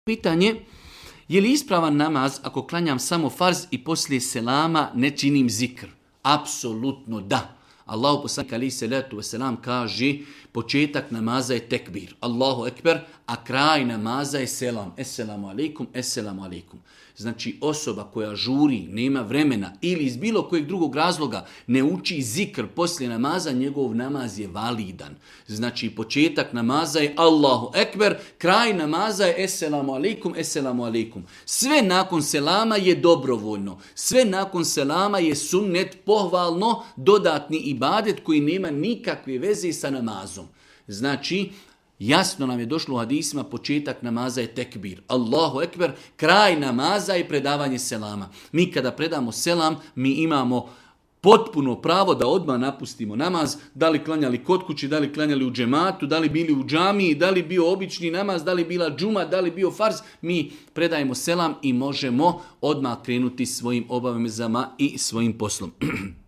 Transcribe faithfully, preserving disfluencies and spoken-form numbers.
Pitanje, je li ispravan namaz ako klanjam samo farz i poslije selama ne činim zikr? Apsolutno da. Allahu poslanik alejhi selatu vesselam kaže, početak namaza je tekbir, Allahu ekber, a kraj namaza je selam, esselamu alejkum, esselamu alejkum. Znači osoba koja žuri, nema vremena ili iz bilo kojeg drugog razloga ne uči zikr poslije namaza, njegov namaz je validan. Znači početak namaza je Allahu ekber, kraj namaza je esselamu alejkum, esselamu alejkum. Sve nakon selama je dobrovoljno, sve nakon selama je sunnet, pohvalno, dodatni ibadet koji nema nikakve veze sa namazom. Znači, jasno nam je došlo u hadisima, početak namaza je tekbir, Allahu ekber, kraj namaza je predavanje selama. Mi kada predamo selam, mi imamo potpuno pravo da odmah napustimo namaz, da li klanjali kod kući, da li klanjali u džematu, da li bili u džamiji, da li bio obični namaz, da li bila džuma, da li bio farz, mi predajemo selam i možemo odmah krenuti svojim obavezama i svojim poslom.